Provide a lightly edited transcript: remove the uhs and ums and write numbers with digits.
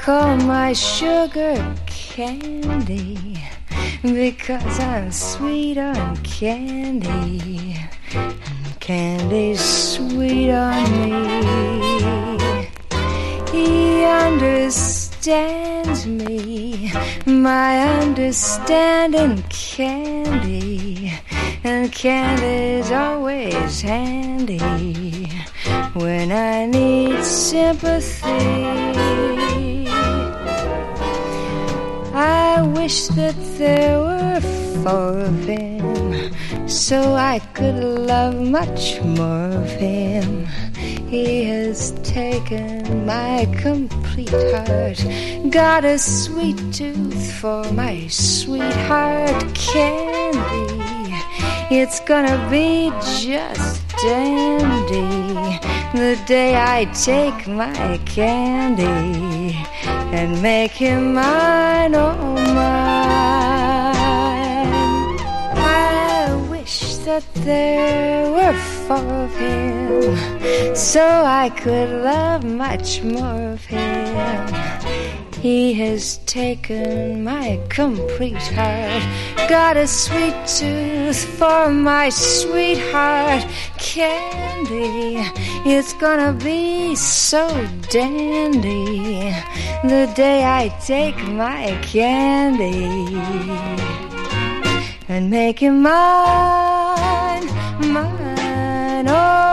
call my sugar candy, because I'm sweet on candy, and candy's sweet on me. He understands me, my understanding candy, and candy's always handy when I need sympathy. I wish that there were 4 of him, so I could love much more of him. He has taken my complete heart, got a sweet tooth for my sweetheart candy. It's gonna be just dandy the day I take my candy and make him mine, oh mine. I wish that there were 4 of him, so I could love much more of him. He has taken my complete heart, got a sweet tooth for my sweetheart candy. It's gonna be so dandy the day I take my candy and make him mine, mine, oh.